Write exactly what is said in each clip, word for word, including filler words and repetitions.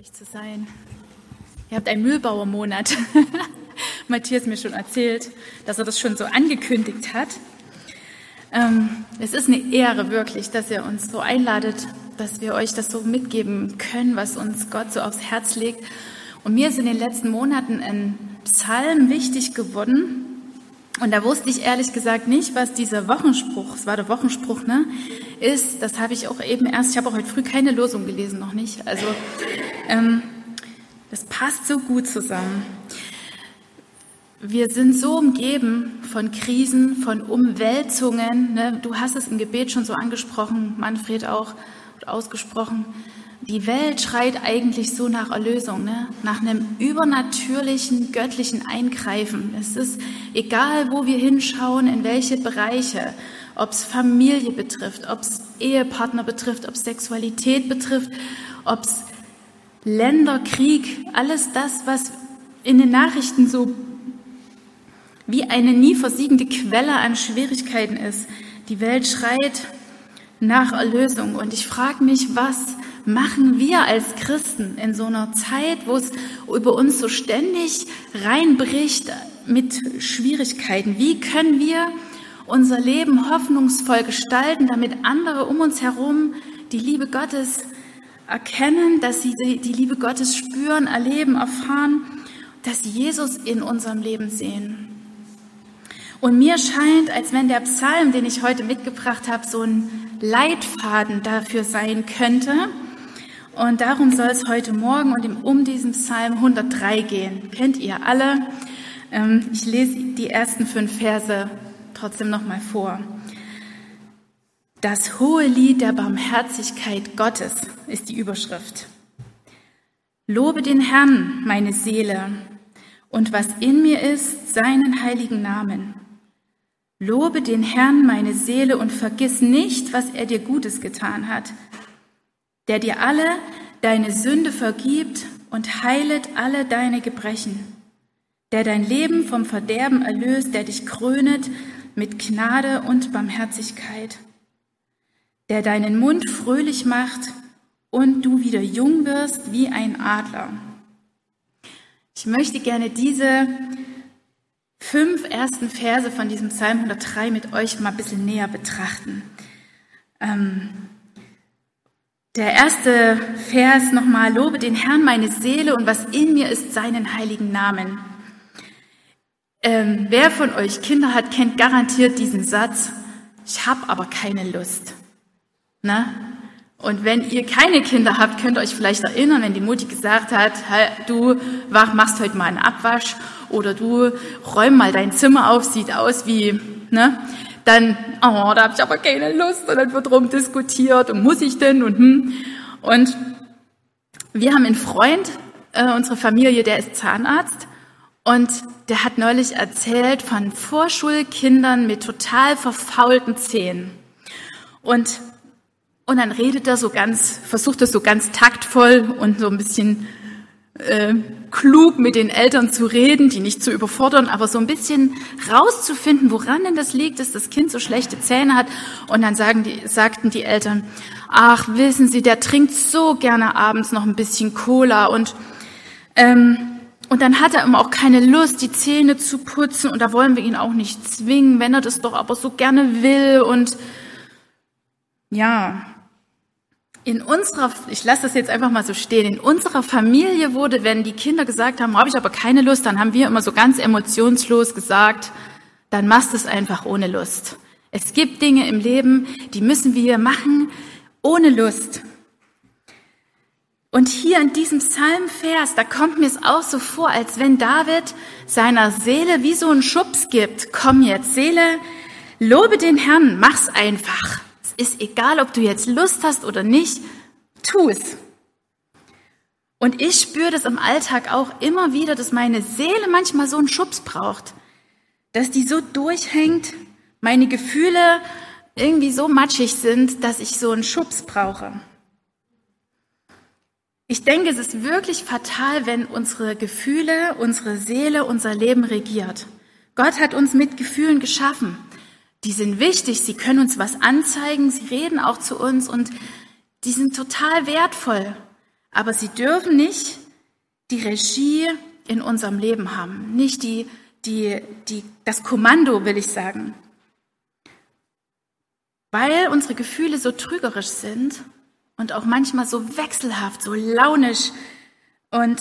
euch zu sein. Ihr habt einen Müllbauermonat. Matthias hat mir schon erzählt, dass er das schon so angekündigt hat. Ähm, es ist eine Ehre wirklich, dass ihr uns so einladet, dass wir euch das so mitgeben können, was uns Gott so aufs Herz legt. Und mir ist in den letzten Monaten ein Psalm wichtig geworden. Und da wusste ich ehrlich gesagt nicht, was dieser Wochenspruch, es war der Wochenspruch, ne, ist. Das habe ich auch eben erst, ich habe auch heute früh keine Losung gelesen, noch nicht. Also ähm, das passt so gut zusammen. Wir sind so umgeben von Krisen, von Umwälzungen. Ne? Du hast es im Gebet schon so angesprochen, Manfred auch ausgesprochen. Die Welt schreit eigentlich so nach Erlösung, ne? Nach einem übernatürlichen, göttlichen Eingreifen. Es ist egal, wo wir hinschauen, in welche Bereiche, ob es Familie betrifft, ob es Ehepartner betrifft, ob es Sexualität betrifft, ob es Länder, Krieg, alles das, was in den Nachrichten so wie eine nie versiegende Quelle an Schwierigkeiten ist. Die Welt schreit nach Erlösung. Und ich frage mich, was machen wir als Christen in so einer Zeit, wo es über uns so ständig reinbricht mit Schwierigkeiten? Wie können wir unser Leben hoffnungsvoll gestalten, damit andere um uns herum die Liebe Gottes erkennen, dass sie die Liebe Gottes spüren, erleben, erfahren, dass sie Jesus in unserem Leben sehen? Und mir scheint, als wenn der Psalm, den ich heute mitgebracht habe, so ein Leitfaden dafür sein könnte. Und darum soll es heute Morgen und um diesen Psalm hundertdrei gehen. Kennt ihr alle? Ich lese die ersten fünf Verse trotzdem nochmal vor. Das hohe Lied der Barmherzigkeit Gottes ist die Überschrift. Lobe den Herrn, meine Seele, und was in mir ist, seinen heiligen Namen. Lobe den Herrn, meine Seele, und vergiss nicht, was er dir Gutes getan hat, der dir alle deine Sünde vergibt und heilet alle deine Gebrechen, der dein Leben vom Verderben erlöst, der dich krönet mit Gnade und Barmherzigkeit, der deinen Mund fröhlich macht und du wieder jung wirst wie ein Adler. Ich möchte gerne diese fünf ersten Verse von diesem Psalm hundertdrei mit euch mal ein bisschen näher betrachten. Ähm, der erste Vers nochmal, lobe den Herrn meine Seele und was in mir ist, seinen heiligen Namen. Ähm, wer von euch Kinder hat, kennt garantiert diesen Satz, ich habe aber keine Lust. Na? Und wenn ihr keine Kinder habt, könnt ihr euch vielleicht erinnern, wenn die Mutti gesagt hat, hey, du machst heute mal einen Abwasch oder du räum mal dein Zimmer auf, sieht aus wie, ne? Dann, oh, da habe ich aber keine Lust und dann wird rumdiskutiert und muss ich denn und hm. Und wir haben einen Freund, äh, unsere Familie, der ist Zahnarzt und der hat neulich erzählt von Vorschulkindern mit total verfaulten Zähnen. Und Und dann redet er so ganz, versucht er so ganz taktvoll und so ein bisschen äh, klug mit den Eltern zu reden, die nicht zu überfordern, aber so ein bisschen rauszufinden, woran denn das liegt, dass das Kind so schlechte Zähne hat. Und dann sagen die, sagten die Eltern, ach, wissen Sie, der trinkt so gerne abends noch ein bisschen Cola und ähm, und dann hat er immer auch keine Lust, die Zähne zu putzen und da wollen wir ihn auch nicht zwingen, wenn er das doch aber so gerne will und ja. In unserer, ich lasse das jetzt einfach mal so stehen, in unserer Familie wurde, wenn die Kinder gesagt haben, habe ich aber keine Lust, dann haben wir immer so ganz emotionslos gesagt, dann machst du es einfach ohne Lust. Es gibt Dinge im Leben, die müssen wir machen ohne Lust. Und hier in diesem Psalmvers, da kommt mir es auch so vor, als wenn David seiner Seele wie so einen Schubs gibt. Komm jetzt, Seele, lobe den Herrn, mach's einfach. Ist egal, ob du jetzt Lust hast oder nicht, tu es. Und ich spüre das im Alltag auch immer wieder, dass meine Seele manchmal so einen Schubs braucht, dass die so durchhängt, meine Gefühle irgendwie so matschig sind, dass ich so einen Schubs brauche. Ich denke, es ist wirklich fatal, wenn unsere Gefühle, unsere Seele, unser Leben regiert. Gott hat uns mit Gefühlen geschaffen. Die sind wichtig, sie können uns was anzeigen, sie reden auch zu uns und die sind total wertvoll. aber sie dürfen nicht die Regie in unserem Leben haben, nicht die, die, die, das Kommando, will ich sagen. Weil unsere Gefühle so trügerisch sind und auch manchmal so wechselhaft, so launisch. Und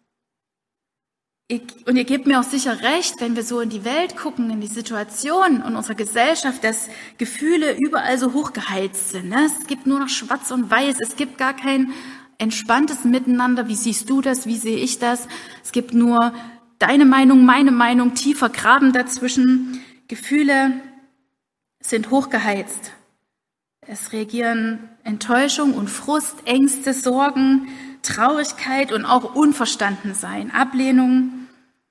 ihr, und ihr gebt mir auch sicher recht, wenn wir so in die Welt gucken, in die Situation in unserer Gesellschaft, dass Gefühle überall so hochgeheizt sind. Ne? Es gibt nur noch Schwarz und Weiß, es gibt gar kein entspanntes Miteinander. Wie siehst du das, wie sehe ich das? Es gibt nur deine Meinung, meine Meinung, tiefer Graben dazwischen. Gefühle sind hochgeheizt. Es reagieren Enttäuschung und Frust, Ängste, Sorgen, Traurigkeit und auch Unverstandensein, Ablehnung.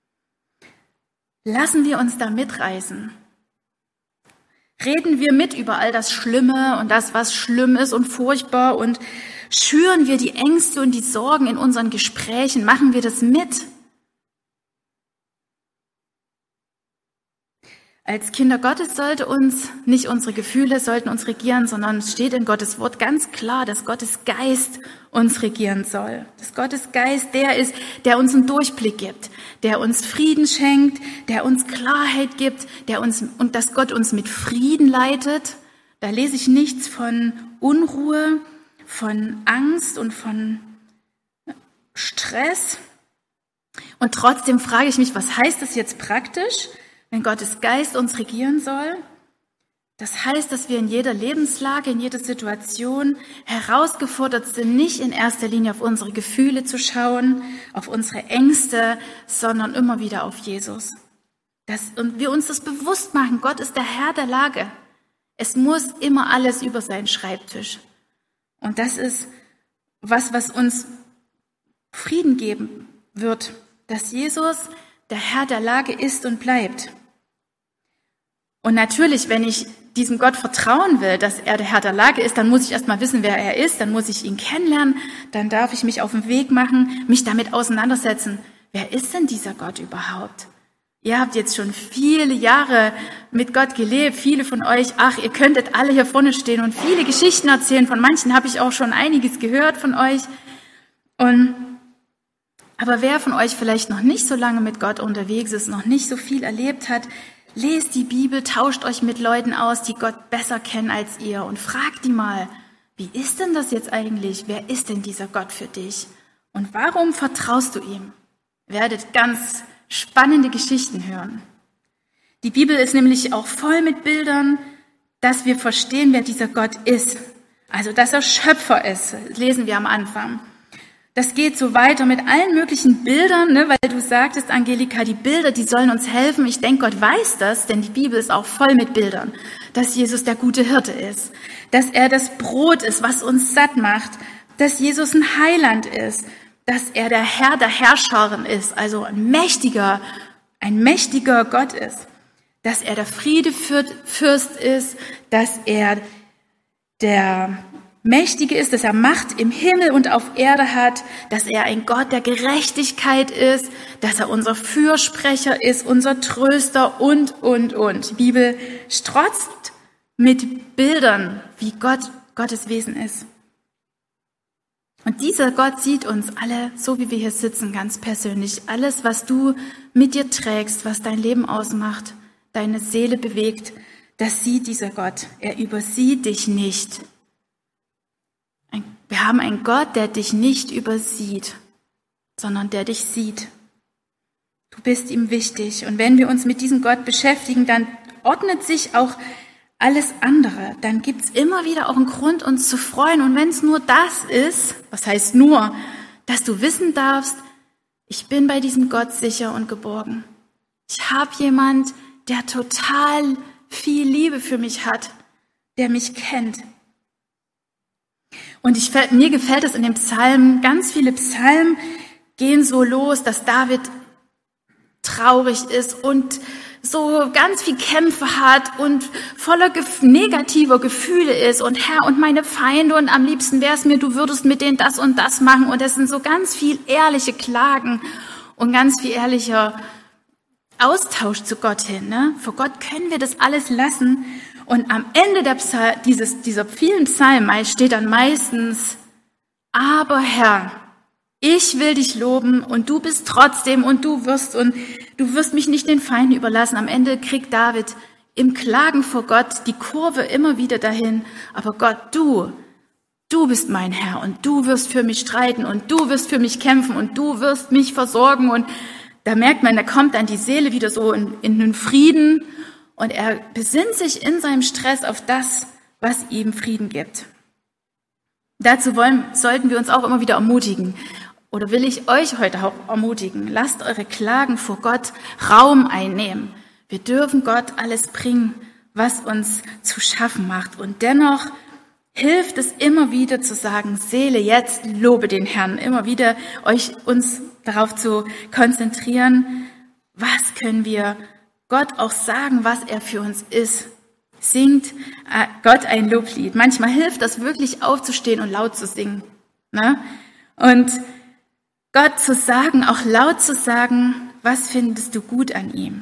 Lassen wir uns da mitreißen. Reden wir mit über all das Schlimme und das, was schlimm ist und furchtbar, und schüren wir die Ängste und die Sorgen in unseren Gesprächen. Machen wir das mit. Als Kinder Gottes sollte uns nicht unsere Gefühle sollten uns regieren, sondern es steht in Gottes Wort ganz klar, dass Gottes Geist uns regieren soll. Dass Gottes Geist der ist, der uns einen Durchblick gibt, der uns Frieden schenkt, der uns Klarheit gibt, der uns, und dass Gott uns mit Frieden leitet. Da lese ich nichts von Unruhe, von Angst und von Stress. Und trotzdem frage ich mich, was heißt das jetzt praktisch? Wenn Gottes Geist uns regieren soll, das heißt, dass wir in jeder Lebenslage, in jeder Situation herausgefordert sind, nicht in erster Linie auf unsere Gefühle zu schauen, auf unsere Ängste, sondern immer wieder auf Jesus. Das, und wir uns das bewusst machen, Gott ist der Herr der Lage. Es muss immer alles über seinen Schreibtisch. Und das ist was, was uns Frieden geben wird, dass Jesus der Herr der Lage ist und bleibt. Und natürlich, wenn ich diesem Gott vertrauen will, dass er der Herr der Lage ist, dann muss ich erstmal wissen, wer er ist, dann muss ich ihn kennenlernen, dann darf ich mich auf den Weg machen, mich damit auseinandersetzen. Wer ist denn dieser Gott überhaupt? Ihr habt jetzt schon viele Jahre mit Gott gelebt, viele von euch, ach, ihr könntet alle hier vorne stehen und viele Geschichten erzählen, von manchen habe ich auch schon einiges gehört von euch. Und aber wer von euch vielleicht noch nicht so lange mit Gott unterwegs ist, noch nicht so viel erlebt hat, lest die Bibel, tauscht euch mit Leuten aus, die Gott besser kennen als ihr, und fragt die mal, wie ist denn das jetzt eigentlich? Wer ist denn dieser Gott für dich? Und warum vertraust du ihm? Ihr werdet ganz spannende Geschichten hören. Die Bibel ist nämlich auch voll mit Bildern, dass wir verstehen, wer dieser Gott ist. Also, dass er Schöpfer ist, lesen wir am Anfang. Das geht so weiter mit allen möglichen Bildern, ne, weil du sagtest, Angelika, die Bilder, die sollen uns helfen. Ich denke, Gott weiß das, denn die Bibel ist auch voll mit Bildern, dass Jesus der gute Hirte ist, dass er das Brot ist, was uns satt macht, dass Jesus ein Heiland ist, dass er der Herr der Herrscharen ist, also ein mächtiger, ein mächtiger Gott ist, dass er der Friedefürst ist, dass er der Mächtige ist, dass er Macht im Himmel und auf Erde hat, dass er ein Gott der Gerechtigkeit ist, dass er unser Fürsprecher ist, unser Tröster und, und, und. Die Bibel strotzt mit Bildern, wie Gott, Gottes Wesen ist. Und dieser Gott sieht uns alle, so wie wir hier sitzen, ganz persönlich. Alles, was du mit dir trägst, was dein Leben ausmacht, deine Seele bewegt, das sieht dieser Gott. Er übersieht dich nicht. Wir haben einen Gott, der dich nicht übersieht, sondern der dich sieht. Du bist ihm wichtig. Und wenn wir uns mit diesem Gott beschäftigen, dann ordnet sich auch alles andere. Dann gibt's immer wieder auch einen Grund, uns zu freuen. Und wenn es nur das ist, was heißt nur, dass du wissen darfst, ich bin bei diesem Gott sicher und geborgen. Ich habe jemand, der total viel Liebe für mich hat, der mich kennt. Und ich, mir gefällt es in den Psalmen, ganz viele Psalmen gehen so los, dass David traurig ist und so ganz viel Kämpfe hat und voller gef- negativer Gefühle ist und Herr und meine Feinde und am liebsten wär's mir, du würdest mit denen das und das machen, und es sind so ganz viel ehrliche Klagen und ganz viel ehrlicher Austausch zu Gott hin. Ne? Vor Gott können wir das alles lassen. Und am Ende der Psal- dieses, dieser vielen Psalmen steht dann meistens, aber Herr, Ich will dich loben und du bist trotzdem und du wirst und du wirst mich nicht den Feinden überlassen. Am Ende kriegt David im Klagen vor Gott die Kurve immer wieder dahin. Aber Gott, du, du bist mein Herr und du wirst für mich streiten und du wirst für mich kämpfen und du wirst mich versorgen. Und da merkt man, da kommt dann die Seele wieder so in, in den Frieden und er besinnt sich in seinem Stress auf das, was ihm Frieden gibt. Dazu wollen, sollten wir uns auch immer wieder ermutigen. Oder will ich euch heute auch ermutigen, lasst eure Klagen vor Gott Raum einnehmen. Wir dürfen Gott alles bringen, was uns zu schaffen macht. Und dennoch hilft es immer wieder zu sagen, Seele, jetzt lobe den Herrn. Immer wieder euch uns darauf zu konzentrieren, was können wir Gott auch sagen, was er für uns ist. Singt äh, Gott ein Loblied. Manchmal hilft das wirklich aufzustehen und laut zu singen. Ne? Und Gott zu sagen, auch laut zu sagen, was findest du gut an ihm?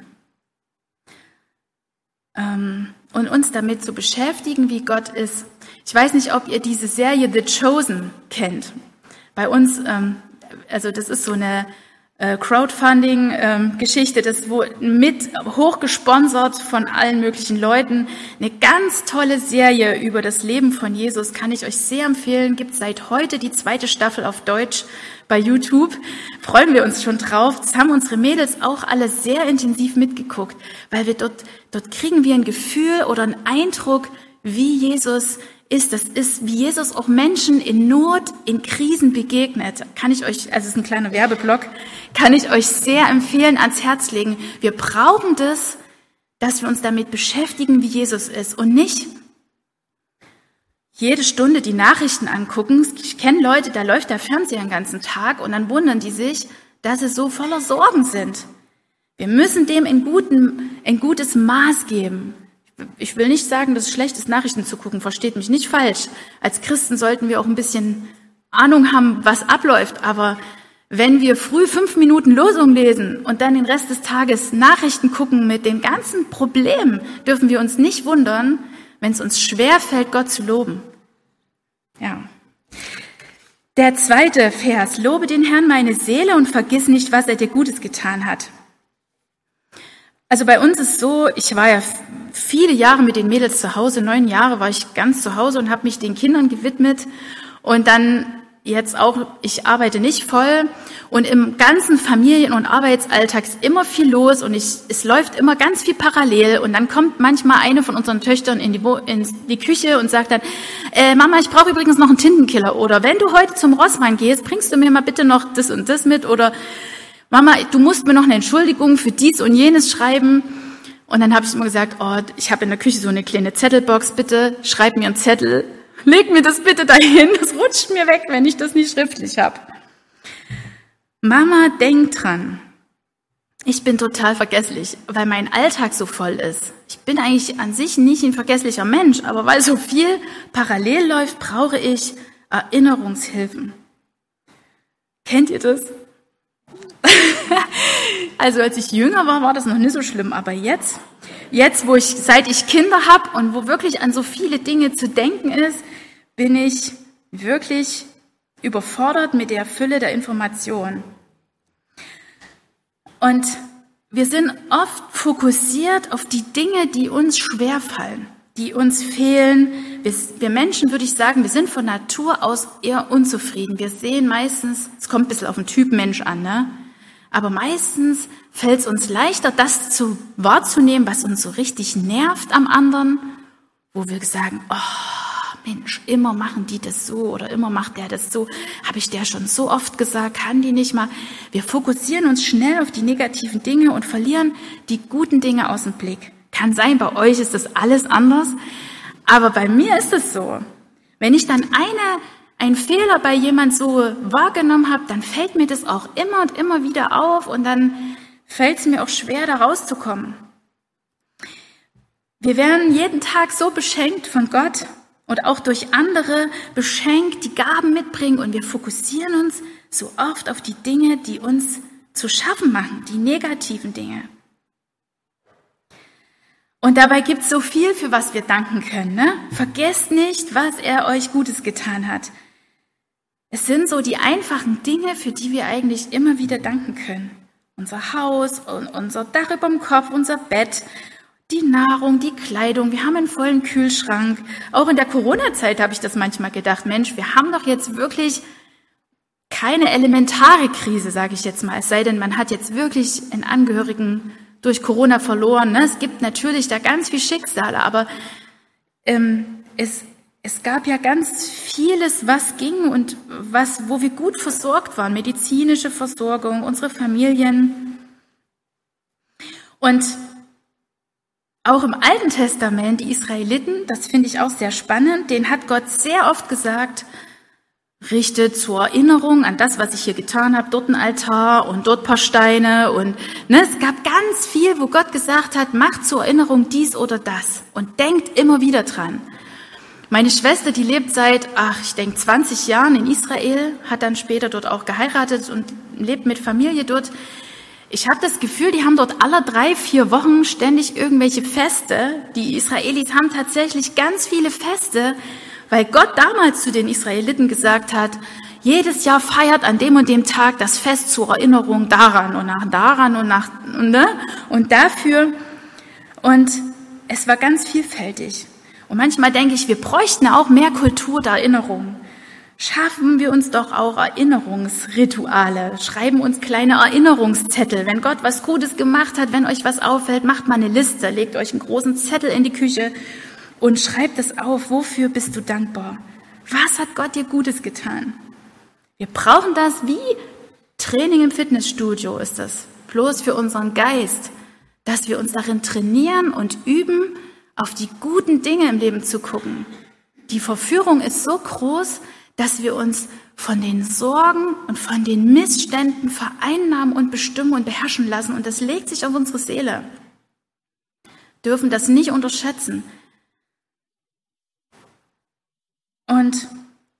Ähm, und uns damit zu beschäftigen, wie Gott ist. Ich weiß nicht, ob ihr diese Serie The Chosen kennt. Bei uns, ähm, also das ist so eine äh, Crowdfunding-Geschichte, ähm, das wo mit hochgesponsert von allen möglichen Leuten. Eine ganz tolle Serie über das Leben von Jesus, kann ich euch sehr empfehlen. Gibt seit heute die zweite Staffel auf Deutsch bei YouTube. Freuen wir uns schon drauf. Das haben unsere Mädels auch alle sehr intensiv mitgeguckt, weil wir dort, dort kriegen wir ein Gefühl oder einen Eindruck, wie Jesus ist. Das ist, wie Jesus auch Menschen in Not, in Krisen begegnet. Kann ich euch, also es ist ein kleiner Werbeblock, kann ich euch sehr empfehlen, ans Herz legen. Wir brauchen das, dass wir uns damit beschäftigen, wie Jesus ist und nicht jede Stunde die Nachrichten angucken. Ich kenne Leute, da läuft der Fernseher den ganzen Tag und dann wundern die sich, dass sie so voller Sorgen sind. Wir müssen dem ein, guten, ein gutes Maß geben. Ich will nicht sagen, dass es schlecht ist, Nachrichten zu gucken, versteht mich nicht falsch. Als Christen sollten wir auch ein bisschen Ahnung haben, was abläuft. Aber wenn wir früh fünf Minuten Losung lesen und dann den Rest des Tages Nachrichten gucken mit den ganzen Problemen, dürfen wir uns nicht wundern, wenn es uns schwerfällt, Gott zu loben. Ja. Der zweite Vers. Lobe den Herrn meine Seele und vergiss nicht, was er dir Gutes getan hat. Also bei uns ist so, ich war ja viele Jahre mit den Mädels zu Hause, neun Jahre war ich ganz zu Hause und habe mich den Kindern gewidmet. Und dann jetzt auch, ich arbeite nicht voll und im ganzen Familien- und Arbeitsalltag ist immer viel los und ich, es läuft immer ganz viel parallel und dann kommt manchmal eine von unseren Töchtern in die, in die Küche und sagt dann, äh, Mama, ich brauche übrigens noch einen Tintenkiller oder wenn du heute zum Rossmann gehst, bringst du mir mal bitte noch das und das mit oder Mama, du musst mir noch eine Entschuldigung für dies und jenes schreiben. Und dann habe ich immer gesagt, oh, ich habe in der Küche so eine kleine Zettelbox, bitte schreib mir einen Zettel. Leg mir das bitte dahin, das rutscht mir weg, wenn ich das nicht schriftlich habe. Mama, denk dran. Ich bin total vergesslich, weil mein Alltag so voll ist. Ich bin eigentlich an sich nicht ein vergesslicher Mensch, aber weil so viel parallel läuft, brauche ich Erinnerungshilfen. Kennt ihr das? Also als ich jünger war, war das noch nicht so schlimm, aber jetzt, jetzt, wo ich, seit ich Kinder habe und wo wirklich an so viele Dinge zu denken ist, bin ich wirklich überfordert mit der Fülle der Informationen. Und wir sind oft fokussiert auf die Dinge, die uns schwerfallen, die uns fehlen. Wir, wir Menschen, würde ich sagen, wir sind von Natur aus eher unzufrieden. Wir sehen meistens, es kommt ein bisschen auf den Typ Mensch an, ne? Aber meistens fällt es uns leichter, das zu wahrzunehmen, was uns so richtig nervt am anderen, wo wir sagen, oh Mensch, immer machen die das so oder immer macht der das so. Habe ich der schon so oft gesagt, kann die nicht mal. Wir fokussieren uns schnell auf die negativen Dinge und verlieren die guten Dinge aus dem Blick. Kann sein, bei euch ist das alles anders, aber bei mir ist es so. Wenn ich dann eine einen Fehler bei jemand so wahrgenommen habe, dann fällt mir das auch immer und immer wieder auf und dann fällt es mir auch schwer, da rauszukommen. Wir werden jeden Tag so beschenkt von Gott und auch durch andere beschenkt, die Gaben mitbringen und wir fokussieren uns so oft auf die Dinge, die uns zu schaffen machen, die negativen Dinge. Und dabei gibt es so viel, für was wir danken können. Ne? Vergesst nicht, was er euch Gutes getan hat. Es sind so die einfachen Dinge, für die wir eigentlich immer wieder danken können. Unser Haus, unser Dach über dem Kopf, unser Bett, die Nahrung, die Kleidung. Wir haben einen vollen Kühlschrank. Auch in der Corona-Zeit habe ich das manchmal gedacht, Mensch, wir haben doch jetzt wirklich keine elementare Krise, sage ich jetzt mal. Es sei denn, man hat jetzt wirklich einen Angehörigen durch Corona verloren. Ne? Es gibt natürlich da ganz viel Schicksale, aber ähm, es Es gab ja ganz vieles, was ging und was, wo wir gut versorgt waren. Medizinische Versorgung, unsere Familien. Und auch im Alten Testament, die Israeliten, das finde ich auch sehr spannend, denen hat Gott sehr oft gesagt, richtet zur Erinnerung an das, was ich hier getan habe, dort ein Altar und dort ein paar Steine. Und ne, es gab ganz viel, wo Gott gesagt hat, macht zur Erinnerung dies oder das und denkt immer wieder dran. Meine Schwester, die lebt seit, ach, ich denke, zwanzig Jahren in Israel, hat dann später dort auch geheiratet und lebt mit Familie dort. Ich habe das Gefühl, die haben dort alle drei, vier Wochen ständig irgendwelche Feste. Die Israelis haben tatsächlich ganz viele Feste, weil Gott damals zu den Israeliten gesagt hat, jedes Jahr feiert an dem und dem Tag das Fest zur Erinnerung daran und nach daran und nach, ne? Und dafür. Und es war ganz vielfältig. Und manchmal denke ich, wir bräuchten auch mehr Kultur der Erinnerung. Schaffen wir uns doch auch Erinnerungsrituale, schreiben uns kleine Erinnerungszettel. Wenn Gott was Gutes gemacht hat, wenn euch was auffällt, macht mal eine Liste, legt euch einen großen Zettel in die Küche und schreibt es auf. Wofür bist du dankbar? Was hat Gott dir Gutes getan? Wir brauchen das wie Training im Fitnessstudio ist das, bloß für unseren Geist, dass wir uns darin trainieren und üben, auf die guten Dinge im Leben zu gucken. Die Verführung ist so groß, dass wir uns von den Sorgen und von den Missständen vereinnahmen und bestimmen und beherrschen lassen. Und das legt sich auf unsere Seele. Wir dürfen das nicht unterschätzen. Und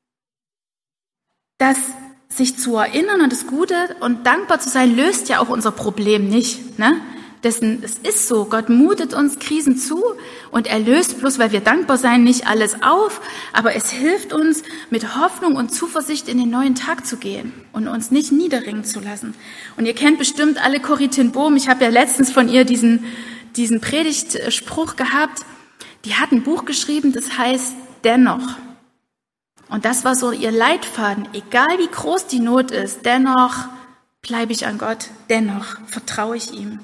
das sich zu erinnern an das Gute und dankbar zu sein, löst ja auch unser Problem nicht, ne? Dessen, es ist so, Gott mutet uns Krisen zu und er löst bloß, weil wir dankbar sein, nicht alles auf, aber es hilft uns, mit Hoffnung und Zuversicht in den neuen Tag zu gehen und uns nicht niederringen zu lassen. Und ihr kennt bestimmt alle Corrie ten Boom, ich habe ja letztens von ihr diesen, diesen Predigtspruch gehabt, die hat ein Buch geschrieben, das heißt Dennoch. Und das war so ihr Leitfaden, egal wie groß die Not ist, dennoch bleibe ich an Gott, dennoch vertraue ich ihm.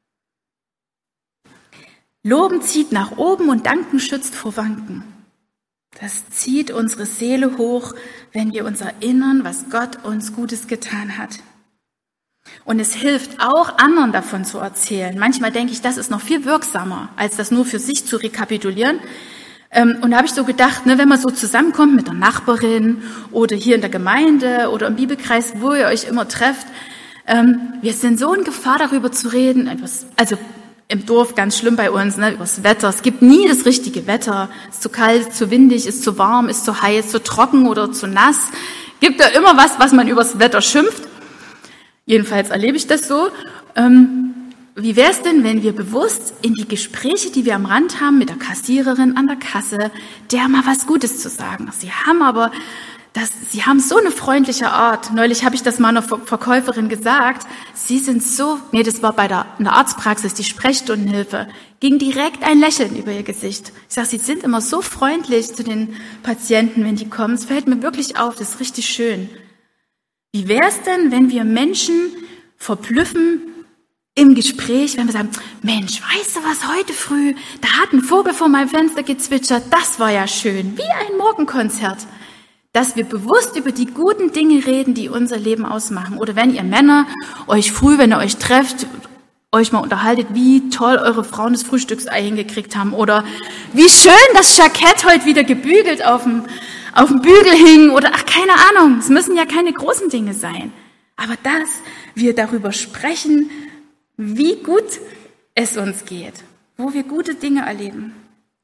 Loben zieht nach oben und Danken schützt vor Wanken. Das zieht unsere Seele hoch, wenn wir uns erinnern, was Gott uns Gutes getan hat. Und es hilft auch, anderen davon zu erzählen. Manchmal denke ich, das ist noch viel wirksamer, als das nur für sich zu rekapitulieren. Und da habe ich so gedacht, ne, wenn man so zusammenkommt mit der Nachbarin oder hier in der Gemeinde oder im Bibelkreis, wo ihr euch immer trefft, wir sind so in Gefahr, darüber zu reden, also im Dorf ganz schlimm bei uns, ne, über das Wetter. Es gibt nie das richtige Wetter. Es ist zu kalt, zu windig, ist zu warm, ist zu heiß, zu trocken oder zu nass. Gibt da immer was, was man über das Wetter schimpft. Jedenfalls erlebe ich das so. Ähm, wie wäre es denn, wenn wir bewusst in die Gespräche, die wir am Rand haben, mit der Kassiererin an der Kasse, der mal was Gutes zu sagen. Sie haben aber Das, sie haben so eine freundliche Art. Neulich habe ich das mal einer Verkäuferin gesagt. Sie sind so, nee, das war bei der, in der Arztpraxis, die Sprechstundenhilfe, ging direkt ein Lächeln über ihr Gesicht. Ich sage, sie sind immer so freundlich zu den Patienten, wenn die kommen. Es fällt mir wirklich auf, das ist richtig schön. Wie wäre es denn, wenn wir Menschen verblüffen im Gespräch, wenn wir sagen, Mensch, weißt du was, heute früh, da hat ein Vogel vor meinem Fenster gezwitschert, das war ja schön, wie ein Morgenkonzert. Dass wir bewusst über die guten Dinge reden, die unser Leben ausmachen. Oder wenn ihr Männer euch früh, wenn ihr euch trefft, euch mal unterhaltet, wie toll eure Frauen das Frühstücksei hingekriegt haben. Oder wie schön das Jackett heute wieder gebügelt auf dem, auf dem Bügel hing. Oder ach, keine Ahnung, es müssen ja keine großen Dinge sein. Aber dass wir darüber sprechen, wie gut es uns geht, wo wir gute Dinge erleben.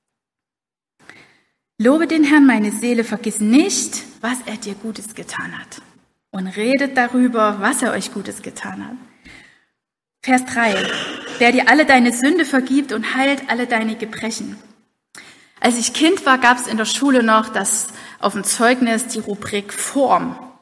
Lobe den Herrn, meine Seele, vergiss nicht, was er dir Gutes getan hat. Und redet darüber, was er euch Gutes getan hat. Vers drei. Der dir alle deine Sünde vergibt und heilt alle deine Gebrechen. Als ich Kind war, gab es in der Schule noch das auf dem Zeugnis die Rubrik Form.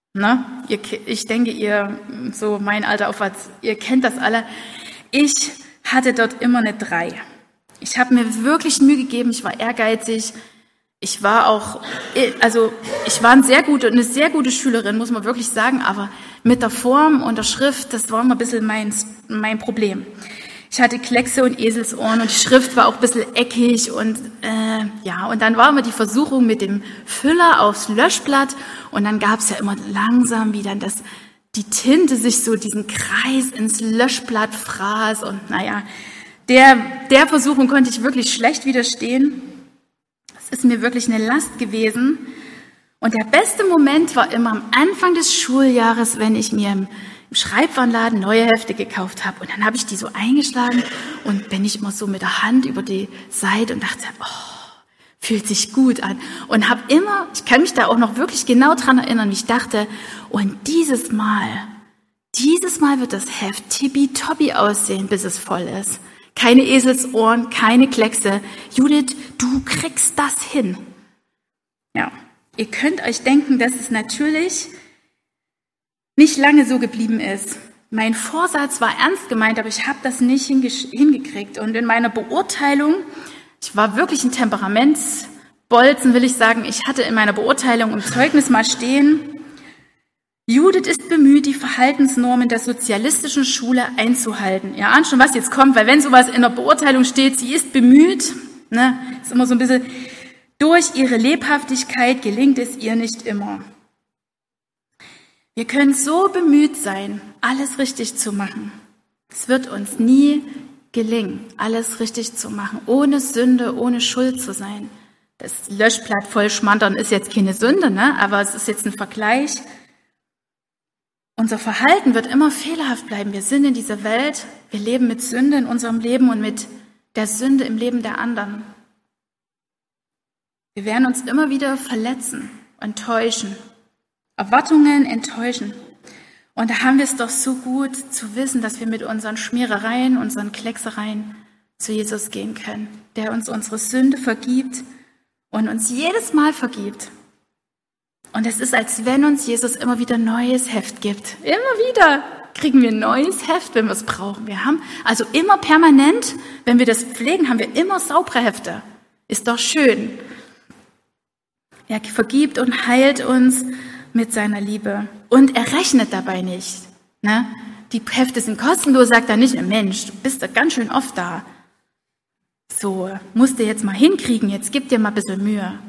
Ne? Ihr, ich denke, ihr, so mein Alter aufwärts, ihr kennt das alle. Ich hatte dort immer eine drei. Ich habe mir wirklich Mühe gegeben, ich war ehrgeizig. Ich war auch, also ich war eine sehr gute, eine sehr gute Schülerin, muss man wirklich sagen, aber mit der Form und der Schrift, das war immer ein bisschen mein, mein Problem. Ich hatte Kleckse und Eselsohren und die Schrift war auch ein bisschen eckig und äh, ja, und dann war immer die Versuchung mit dem Füller aufs Löschblatt und dann gab es ja immer langsam, wie dann das, die Tinte sich so diesen Kreis ins Löschblatt fraß und naja, der, der Versuchung konnte ich wirklich schlecht widerstehen. Es ist mir wirklich eine Last gewesen. Und der beste Moment war immer am Anfang des Schuljahres, wenn ich mir im Schreibwarenladen neue Hefte gekauft habe. Und dann habe ich die so eingeschlagen und bin ich immer so mit der Hand über die Seite und dachte, oh, fühlt sich gut an. Und habe immer, ich kann mich da auch noch wirklich genau dran erinnern, wie ich dachte, und dieses Mal, dieses Mal wird das Heft tippitoppi aussehen, bis es voll ist. Keine Eselsohren, keine Kleckse. Judith, du kriegst das hin. Ja, ihr könnt euch denken, dass es natürlich nicht lange so geblieben ist. Mein Vorsatz war ernst gemeint, aber ich habe das nicht hingekriegt. Und in meiner Beurteilung, ich war wirklich ein Temperamentsbolzen, will ich sagen, ich hatte in meiner Beurteilung im Zeugnis mal stehen, Judith ist bemüht, die Verhaltensnormen der sozialistischen Schule einzuhalten. Ihr ahnt schon, was jetzt kommt, weil wenn sowas in der Beurteilung steht, sie ist bemüht, ne, ist immer so ein bisschen, durch ihre Lebhaftigkeit gelingt es ihr nicht immer. Wir können so bemüht sein, alles richtig zu machen. Es wird uns nie gelingen, alles richtig zu machen, ohne Sünde, ohne Schuld zu sein. Das Löschblatt voll schmandern ist jetzt keine Sünde, ne, aber es ist jetzt ein Vergleich. Unser Verhalten wird immer fehlerhaft bleiben. Wir sind in dieser Welt, wir leben mit Sünde in unserem Leben und mit der Sünde im Leben der anderen. Wir werden uns immer wieder verletzen, enttäuschen, Erwartungen enttäuschen. Und da haben wir es doch so gut zu wissen, dass wir mit unseren Schmierereien, unseren Klecksereien zu Jesus gehen können, der uns unsere Sünde vergibt und uns jedes Mal vergibt. Und es ist, als wenn uns Jesus immer wieder neues Heft gibt. Immer wieder kriegen wir neues Heft, wenn wir es brauchen. Wir haben also immer permanent, wenn wir das pflegen, haben wir immer saubere Hefte. Ist doch schön. Er vergibt und heilt uns mit seiner Liebe. Und er rechnet dabei nicht. Ne? Die Hefte sind kostenlos, sagt er nicht, Mensch, du bist da ganz schön oft da. So, musst du jetzt mal hinkriegen, jetzt gib dir mal ein bisschen Mühe.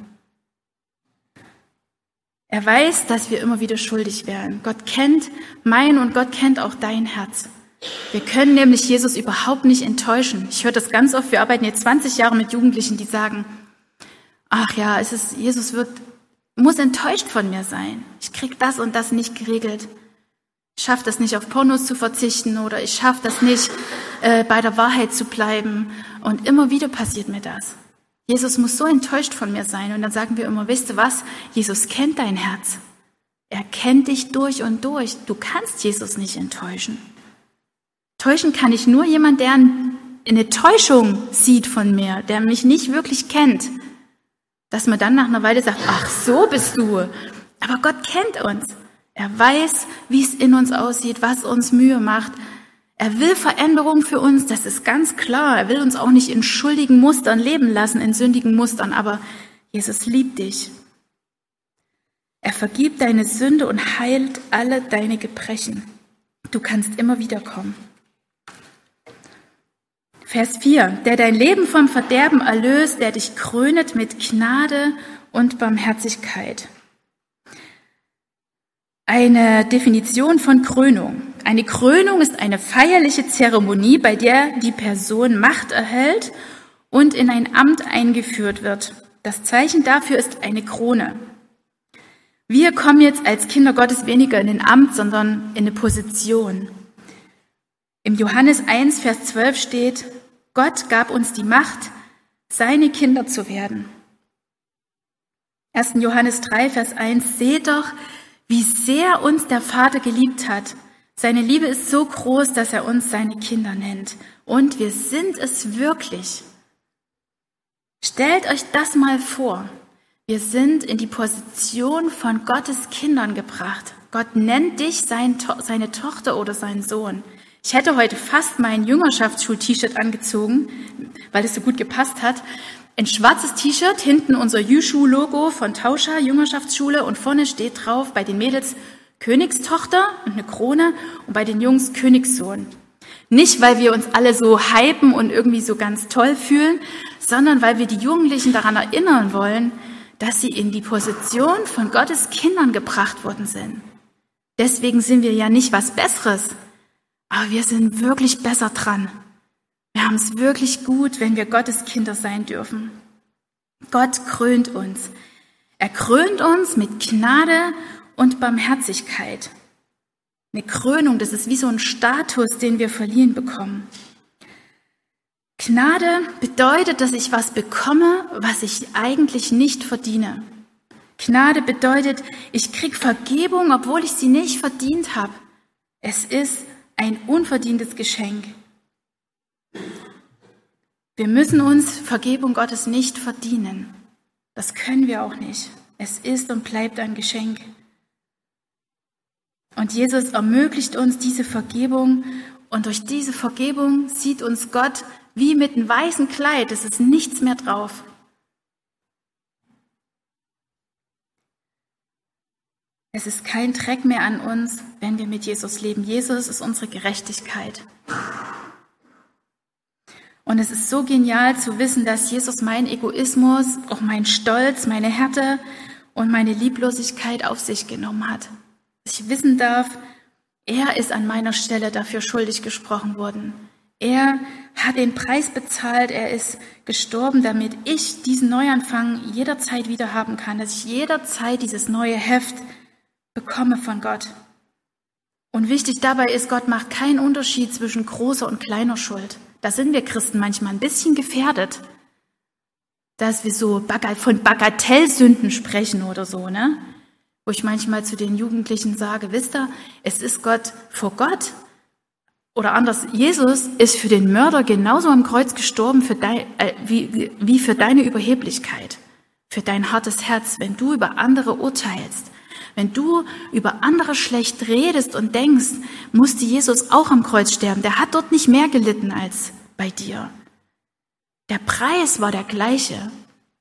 Er weiß, dass wir immer wieder schuldig werden. Gott kennt mein und Gott kennt auch dein Herz. Wir können nämlich Jesus überhaupt nicht enttäuschen. Ich höre das ganz oft, wir arbeiten jetzt zwanzig Jahre mit Jugendlichen, die sagen, ach ja, es ist, Jesus wird, muss enttäuscht von mir sein. Ich krieg das und das nicht geregelt. Ich schaffe das nicht, auf Pornos zu verzichten oder ich schaffe das nicht, äh, bei der Wahrheit zu bleiben. Und immer wieder passiert mir das. Jesus muss so enttäuscht von mir sein. Und dann sagen wir immer, weißt du was? Jesus kennt dein Herz. Er kennt dich durch und durch. Du kannst Jesus nicht enttäuschen. Täuschen kann ich nur jemand, der eine Täuschung sieht von mir, der mich nicht wirklich kennt. Dass man dann nach einer Weile sagt, ach so bist du. Aber Gott kennt uns. Er weiß, wie es in uns aussieht, was uns Mühe macht. Er will Veränderung für uns, das ist ganz klar. Er will uns auch nicht in schuldigen Mustern leben lassen, in sündigen Mustern, aber Jesus liebt dich. Er vergibt deine Sünde und heilt alle deine Gebrechen. Du kannst immer wieder kommen. Vers vier. Der dein Leben vom Verderben erlöst, der dich krönet mit Gnade und Barmherzigkeit. Eine Definition von Krönung. Eine Krönung ist eine feierliche Zeremonie, bei der die Person Macht erhält und in ein Amt eingeführt wird. Das Zeichen dafür ist eine Krone. Wir kommen jetzt als Kinder Gottes weniger in ein Amt, sondern in eine Position. Im Johannes eins, Vers zwölf steht, Gott gab uns die Macht, seine Kinder zu werden. erster Johannes drei, Vers eins, seht doch, wie sehr uns der Vater geliebt hat. Seine Liebe ist so groß, dass er uns seine Kinder nennt. Und wir sind es wirklich. Stellt euch das mal vor. Wir sind in die Position von Gottes Kindern gebracht. Gott nennt dich sein, seine Tochter oder seinen Sohn. Ich hätte heute fast mein Jüngerschaftsschul-T-Shirt angezogen, weil es so gut gepasst hat. Ein schwarzes T-Shirt, hinten unser Jüschu-Logo von Tauscha, Jüngerschaftsschule, und vorne steht drauf bei den Mädels Königstochter und eine Krone und bei den Jungs Königssohn. Nicht, weil wir uns alle so hypen und irgendwie so ganz toll fühlen, sondern weil wir die Jugendlichen daran erinnern wollen, dass sie in die Position von Gottes Kindern gebracht worden sind. Deswegen sind wir ja nicht was Besseres, aber wir sind wirklich besser dran. Wir haben es wirklich gut, wenn wir Gottes Kinder sein dürfen. Gott krönt uns. Er krönt uns mit Gnade und Barmherzigkeit. Eine Krönung, das ist wie so ein Status, den wir verliehen bekommen. Gnade bedeutet, dass ich was bekomme, was ich eigentlich nicht verdiene. Gnade bedeutet, ich kriege Vergebung, obwohl ich sie nicht verdient habe. Es ist ein unverdientes Geschenk. Wir müssen uns Vergebung Gottes nicht verdienen. Das können wir auch nicht. Es ist und bleibt ein Geschenk. Und Jesus ermöglicht uns diese Vergebung. Und durch diese Vergebung sieht uns Gott wie mit einem weißen Kleid. Es ist nichts mehr drauf. Es ist kein Dreck mehr an uns, wenn wir mit Jesus leben. Jesus ist unsere Gerechtigkeit. Und es ist so genial zu wissen, dass Jesus meinen Egoismus, auch meinen Stolz, meine Härte und meine Lieblosigkeit auf sich genommen hat. Dass ich wissen darf, er ist an meiner Stelle dafür schuldig gesprochen worden. Er hat den Preis bezahlt, er ist gestorben, damit ich diesen Neuanfang jederzeit wieder haben kann, dass ich jederzeit dieses neue Heft bekomme von Gott. Und wichtig dabei ist, Gott macht keinen Unterschied zwischen großer und kleiner Schuld. Da sind wir Christen manchmal ein bisschen gefährdet, dass wir so von Bagatellsünden sprechen oder so, ne? Wo ich manchmal zu den Jugendlichen sage, wisst ihr, es ist Gott vor Gott. Oder anders, Jesus ist für den Mörder genauso am Kreuz gestorben für dein, äh, wie, wie für deine Überheblichkeit, für dein hartes Herz, wenn du über andere urteilst. Wenn du über andere schlecht redest und denkst, musste Jesus auch am Kreuz sterben. Der hat dort nicht mehr gelitten als bei dir. Der Preis war der gleiche.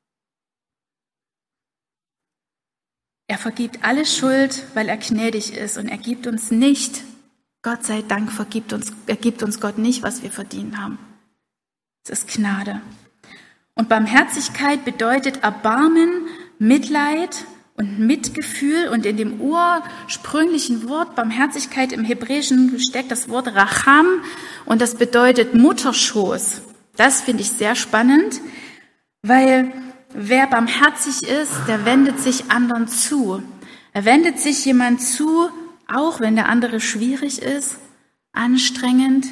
Er vergibt alle Schuld, weil er gnädig ist, und er gibt uns nicht, Gott sei Dank vergibt uns, er gibt uns Gott nicht, was wir verdient haben. Es ist Gnade. Und Barmherzigkeit bedeutet Erbarmen, Mitleid und Mitgefühl, und in dem ursprünglichen Wort Barmherzigkeit im Hebräischen steckt das Wort Racham, und das bedeutet Mutterschoß. Das finde ich sehr spannend, weil wer barmherzig ist, der wendet sich anderen zu. Er wendet sich jemand zu, auch wenn der andere schwierig ist, anstrengend.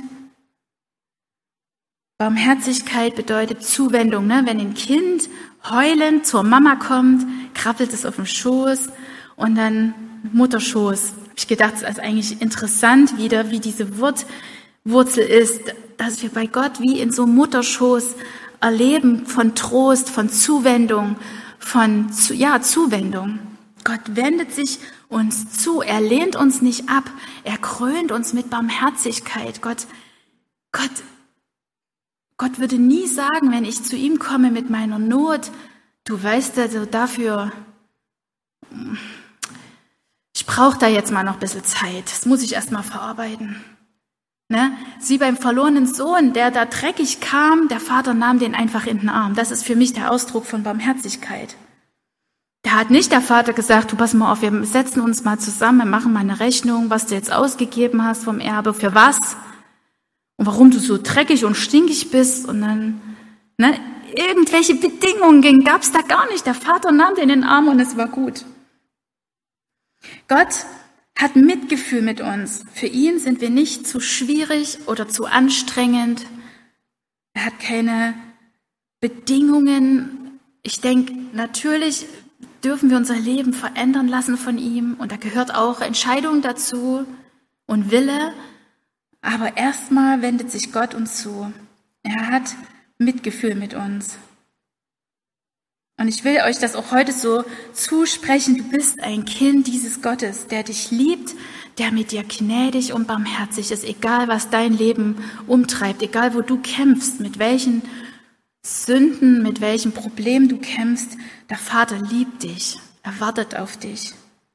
Barmherzigkeit bedeutet Zuwendung, ne? Wenn ein Kind heulend zur Mama kommt, krabbelt es auf dem Schoß und dann Mutterschoß. Habe ich gedacht, es ist eigentlich interessant wieder, wie diese Wortwurzel ist, dass wir bei Gott wie in so einem Mutterschoß erleben von Trost, von Zuwendung, von ja, Zuwendung. Gott wendet sich uns zu, er lehnt uns nicht ab, er krönt uns mit Barmherzigkeit. Gott, Gott, Gott würde nie sagen, wenn ich zu ihm komme mit meiner Not, du weißt also dafür, ich brauche da jetzt mal noch ein bisschen Zeit, das muss ich erst mal verarbeiten. Ne? Wie beim verlorenen Sohn, der da dreckig kam, der Vater nahm den einfach in den Arm. Das ist für mich der Ausdruck von Barmherzigkeit. Da hat nicht der Vater gesagt, du pass mal auf, wir setzen uns mal zusammen, wir machen mal eine Rechnung, was du jetzt ausgegeben hast vom Erbe, für was und warum du so dreckig und stinkig bist. Und dann, ne, irgendwelche Bedingungen gab es da gar nicht. Der Vater nahm den in den Arm und es war gut. Gott hat Mitgefühl mit uns. Für ihn sind wir nicht zu schwierig oder zu anstrengend. Er hat keine Bedingungen. Ich denke, natürlich dürfen wir unser Leben verändern lassen von ihm. Und da gehört auch Entscheidung dazu und Wille. Aber erstmal wendet sich Gott uns zu. Er hat Mitgefühl mit uns. Und ich will euch das auch heute so zusprechen. Du bist ein Kind dieses Gottes, der dich liebt, der mit dir gnädig und barmherzig ist, egal was dein Leben umtreibt, egal wo du kämpfst, mit welchen Sünden, mit welchen Problemen du kämpfst. Der Vater liebt dich, er wartet auf dich.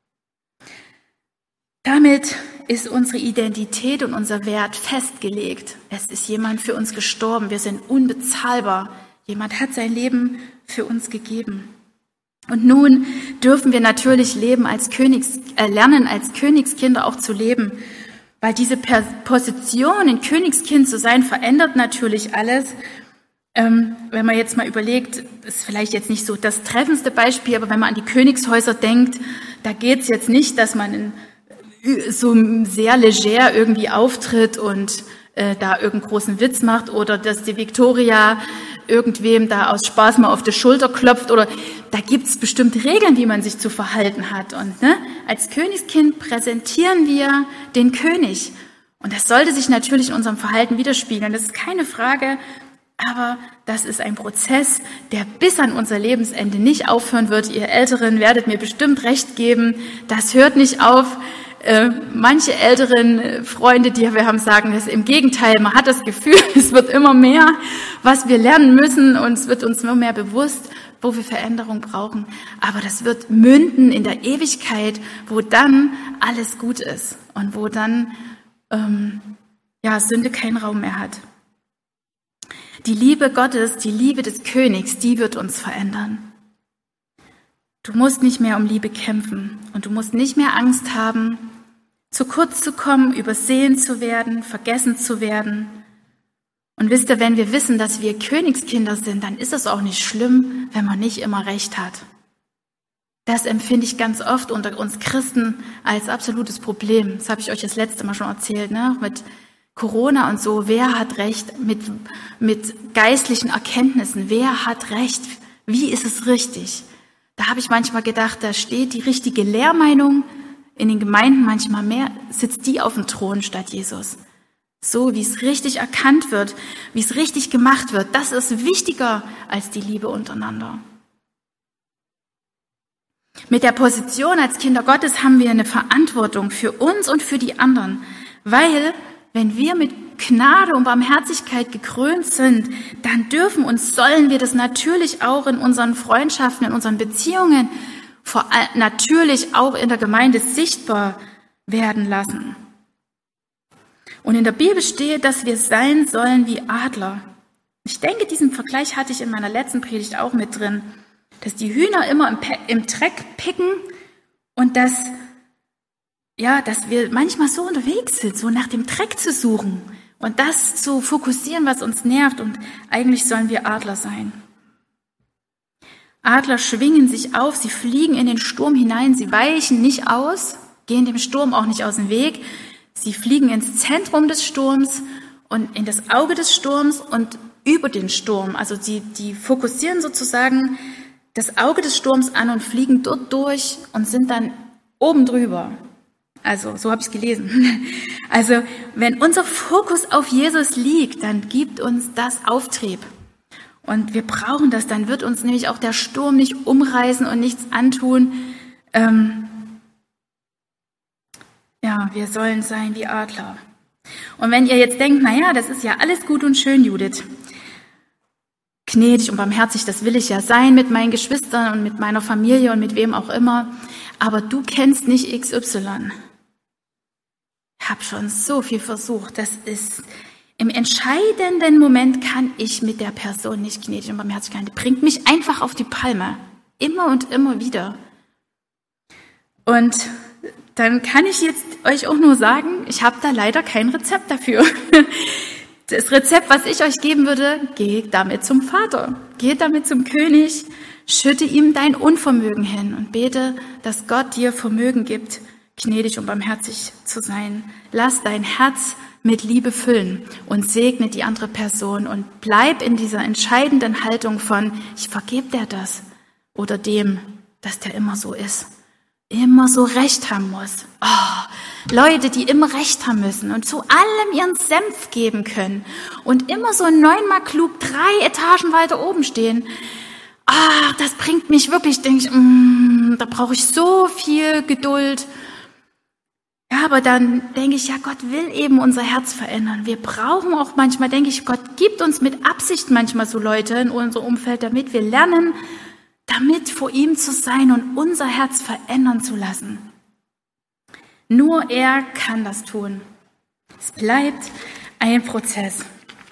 Damit ist unsere Identität und unser Wert festgelegt. Es ist jemand für uns gestorben, wir sind unbezahlbar. Jemand hat sein Leben für uns gegeben. Und nun dürfen wir natürlich leben als Königs, äh, lernen, als Königskinder auch zu leben, weil diese per- Position, ein Königskind zu sein, verändert natürlich alles. Ähm, wenn man jetzt mal überlegt, ist vielleicht jetzt nicht so das treffendste Beispiel, aber wenn man an die Königshäuser denkt, da geht es jetzt nicht, dass man in, so sehr leger irgendwie auftritt und äh, da irgendeinen großen Witz macht oder dass die Victoria irgendwem da aus Spaß mal auf die Schulter klopft oder da gibt es bestimmte Regeln, wie man sich zu verhalten hat. Und ne, als Königskind präsentieren wir den König. Und das sollte sich natürlich in unserem Verhalten widerspiegeln. Das ist keine Frage, aber das ist ein Prozess, der bis an unser Lebensende nicht aufhören wird. Ihr Älteren werdet mir bestimmt recht geben, das hört nicht auf. Äh, manche älteren Freunde, die wir haben, sagen das im Gegenteil. Man hat das Gefühl, es wird immer mehr, was wir lernen müssen und es wird uns immer mehr bewusst, wo wir Veränderung brauchen. Aber das wird münden in der Ewigkeit, wo dann alles gut ist und wo dann ähm, ja Sünde keinen Raum mehr hat. Die Liebe Gottes, die Liebe des Königs, die wird uns verändern. Du musst nicht mehr um Liebe kämpfen und du musst nicht mehr Angst haben, zu kurz zu kommen, übersehen zu werden, vergessen zu werden. Und wisst ihr, wenn wir wissen, dass wir Königskinder sind, dann ist es auch nicht schlimm, wenn man nicht immer recht hat. Das empfinde ich ganz oft unter uns Christen als absolutes Problem. Das habe ich euch das letzte Mal schon erzählt, ne? Mit Corona und so. Wer hat recht mit, mit geistlichen Erkenntnissen? Wer hat recht? Wie ist es richtig? Da habe ich manchmal gedacht, da steht die richtige Lehrmeinung in den Gemeinden manchmal mehr, sitzt die auf dem Thron statt Jesus. So, wie es richtig erkannt wird, wie es richtig gemacht wird, das ist wichtiger als die Liebe untereinander. Mit der Position als Kinder Gottes haben wir eine Verantwortung für uns und für die anderen, weil wenn wir mit Gnade und Barmherzigkeit gekrönt sind, dann dürfen und sollen wir das natürlich auch in unseren Freundschaften, in unseren Beziehungen, vor allem natürlich auch in der Gemeinde sichtbar werden lassen. Und in der Bibel steht, dass wir sein sollen wie Adler. Ich denke, diesen Vergleich hatte ich in meiner letzten Predigt auch mit drin, dass die Hühner immer im, Pe- im Dreck picken und dass, ja, dass wir manchmal so unterwegs sind, so nach dem Dreck zu suchen und das zu fokussieren, was uns nervt. Und eigentlich sollen wir Adler sein. Adler schwingen sich auf, sie fliegen in den Sturm hinein, sie weichen nicht aus, gehen dem Sturm auch nicht aus dem Weg. Sie fliegen ins Zentrum des Sturms und in das Auge des Sturms und über den Sturm. Also sie, die fokussieren sozusagen das Auge des Sturms an und fliegen dort durch und sind dann oben drüber. Also so habe ich es gelesen. Also wenn unser Fokus auf Jesus liegt, dann gibt uns das Auftrieb. Und wir brauchen das, dann wird uns nämlich auch der Sturm nicht umreißen und nichts antun. Ähm, ja, wir sollen sein wie Adler. Und wenn ihr jetzt denkt, naja, das ist ja alles gut und schön, Judith. Gnädig und barmherzig, das will ich ja sein mit meinen Geschwistern und mit meiner Familie und mit wem auch immer. Aber du kennst nicht X Y. Ich habe schon so viel versucht. Das ist im entscheidenden Moment kann ich mit der Person nicht gnädig und barmherzig sein. Die bringt mich einfach auf die Palme. Immer und immer wieder. Und dann kann ich jetzt euch auch nur sagen, ich habe da leider kein Rezept dafür. Das Rezept, was ich euch geben würde, geh damit zum Vater. Geh damit zum König, schütte ihm dein Unvermögen hin und bete, dass Gott dir Vermögen gibt, gnädig und barmherzig zu sein. Lass dein Herz mit Liebe füllen und segne die andere Person und bleib in dieser entscheidenden Haltung von, ich vergebe dir das oder dem, dass der immer so ist, immer so Recht haben muss. Oh, Leute, die immer Recht haben müssen und zu allem ihren Senf geben können und immer so neunmal klug drei Etagen weiter oben stehen. ah, das bringt mich wirklich, denke ich, mm, da brauche ich so viel Geduld. Ja, aber dann denke ich, ja, Gott will eben unser Herz verändern. Wir brauchen auch manchmal, denke ich, Gott gibt uns mit Absicht manchmal so Leute in unser Umfeld, damit wir lernen, damit vor ihm zu sein und unser Herz verändern zu lassen. Nur er kann das tun. Es bleibt ein Prozess.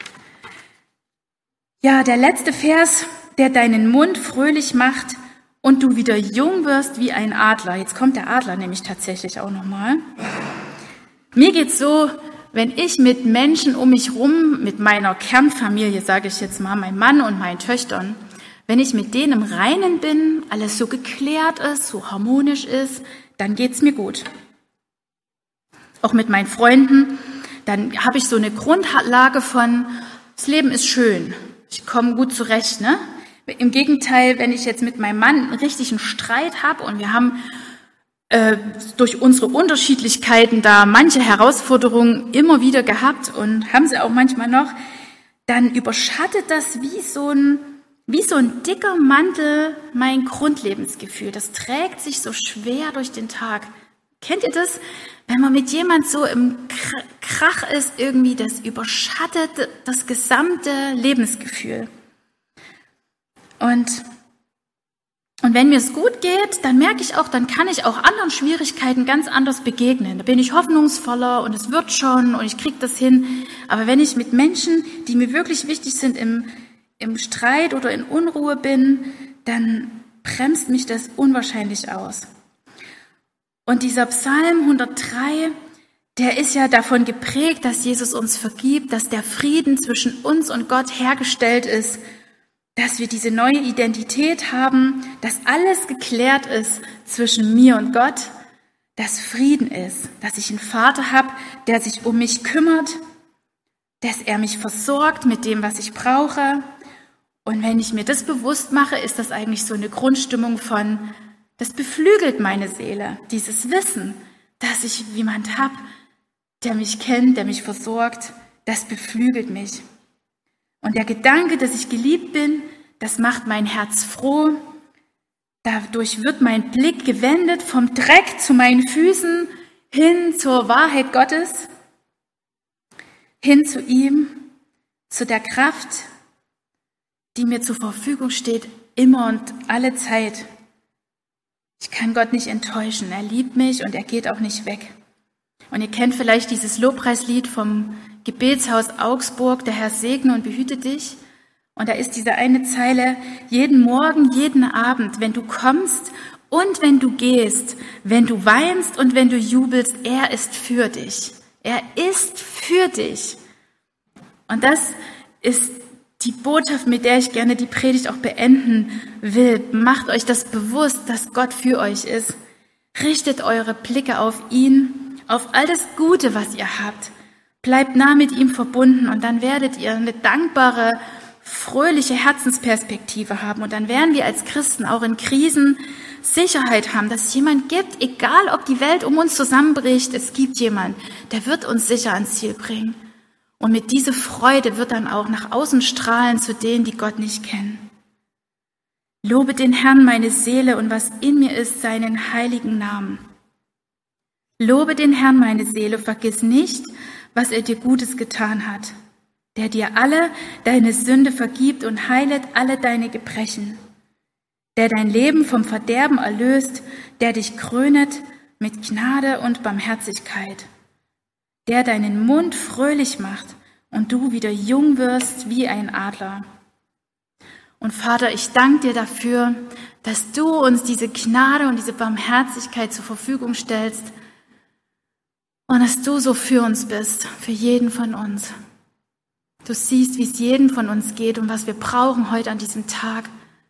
Ja, der letzte Vers, der deinen Mund fröhlich macht und du wieder jung wirst wie ein Adler. Jetzt kommt der Adler nämlich tatsächlich auch nochmal. Mir geht's so, wenn ich mit Menschen um mich rum, mit meiner Kernfamilie, sage ich jetzt mal, mein Mann und meinen Töchtern, wenn ich mit denen im Reinen bin, alles so geklärt ist, so harmonisch ist, dann geht's mir gut. Auch mit meinen Freunden, dann habe ich so eine Grundlage von, das Leben ist schön, ich komme gut zurecht, ne? Im Gegenteil, wenn ich jetzt mit meinem Mann einen richtigen Streit habe und wir haben äh, durch unsere Unterschiedlichkeiten da manche Herausforderungen immer wieder gehabt und haben sie auch manchmal noch, dann überschattet das wie so ein, wie so ein dicker Mantel mein Grundlebensgefühl. Das trägt sich so schwer durch den Tag. Kennt ihr das? Wenn man mit jemand so im Krach ist, irgendwie, das überschattet das gesamte Lebensgefühl. Und, und wenn mir es gut geht, dann merke ich auch, dann kann ich auch anderen Schwierigkeiten ganz anders begegnen. Da bin ich hoffnungsvoller und es wird schon und ich kriege das hin. Aber wenn ich mit Menschen, die mir wirklich wichtig sind, im, im Streit oder in Unruhe bin, dann bremst mich das unwahrscheinlich aus. Und dieser Psalm hundertdrei, der ist ja davon geprägt, dass Jesus uns vergibt, dass der Frieden zwischen uns und Gott hergestellt ist, dass wir diese neue Identität haben, dass alles geklärt ist zwischen mir und Gott, dass Frieden ist, dass ich einen Vater habe, der sich um mich kümmert, dass er mich versorgt mit dem, was ich brauche. Und wenn ich mir das bewusst mache, ist das eigentlich so eine Grundstimmung von, das beflügelt meine Seele, dieses Wissen, dass ich jemand habe, der mich kennt, der mich versorgt, das beflügelt mich. Und der Gedanke, dass ich geliebt bin, das macht mein Herz froh. Dadurch wird mein Blick gewendet vom Dreck zu meinen Füßen hin zur Wahrheit Gottes, hin zu ihm, zu der Kraft, die mir zur Verfügung steht, immer und alle Zeit. Ich kann Gott nicht enttäuschen. Er liebt mich und er geht auch nicht weg. Und ihr kennt vielleicht dieses Lobpreislied vom Gebetshaus Augsburg, der Herr segne und behüte dich. Und da ist diese eine Zeile, jeden Morgen, jeden Abend, wenn du kommst und wenn du gehst, wenn du weinst und wenn du jubelst, er ist für dich. Er ist für dich. Und das ist die Botschaft, mit der ich gerne die Predigt auch beenden will. Macht euch das bewusst, dass Gott für euch ist. Richtet eure Blicke auf ihn, auf all das Gute, was ihr habt. Bleibt nah mit ihm verbunden und dann werdet ihr eine dankbare, fröhliche Herzensperspektive haben. Und dann werden wir als Christen auch in Krisen Sicherheit haben, dass es jemand gibt, egal ob die Welt um uns zusammenbricht, es gibt jemand, der wird uns sicher ans Ziel bringen. Und mit dieser Freude wird dann auch nach außen strahlen zu denen, die Gott nicht kennen. Lobe den Herrn, meine Seele, und was in mir ist, seinen heiligen Namen. Lobe den Herrn, meine Seele, vergiss nicht, was er dir Gutes getan hat, der dir alle deine Sünde vergibt und heilet alle deine Gebrechen, der dein Leben vom Verderben erlöst, der dich krönet mit Gnade und Barmherzigkeit, der deinen Mund fröhlich macht und du wieder jung wirst wie ein Adler. Und Vater, ich danke dir dafür, dass du uns diese Gnade und diese Barmherzigkeit zur Verfügung stellst und dass du so für uns bist, für jeden von uns. Du siehst, wie es jedem von uns geht und was wir brauchen heute an diesem Tag.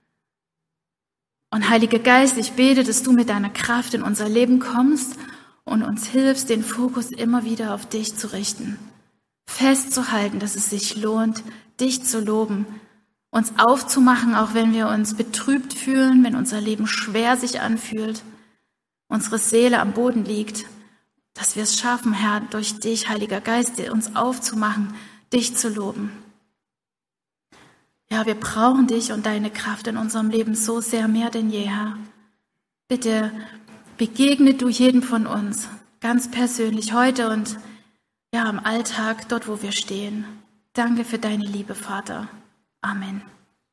Und Heiliger Geist, ich bete, dass du mit deiner Kraft in unser Leben kommst und uns hilfst, den Fokus immer wieder auf dich zu richten. Festzuhalten, dass es sich lohnt, dich zu loben, uns aufzumachen, auch wenn wir uns betrübt fühlen, wenn unser Leben schwer sich anfühlt, unsere Seele am Boden liegt, dass wir es schaffen, Herr, durch dich, Heiliger Geist, uns aufzumachen, dich zu loben. Ja, wir brauchen dich und deine Kraft in unserem Leben so sehr mehr denn je, Herr. Bitte begegne du jedem von uns, ganz persönlich heute und ja, im Alltag, dort wo wir stehen. Danke für deine Liebe, Vater. Amen.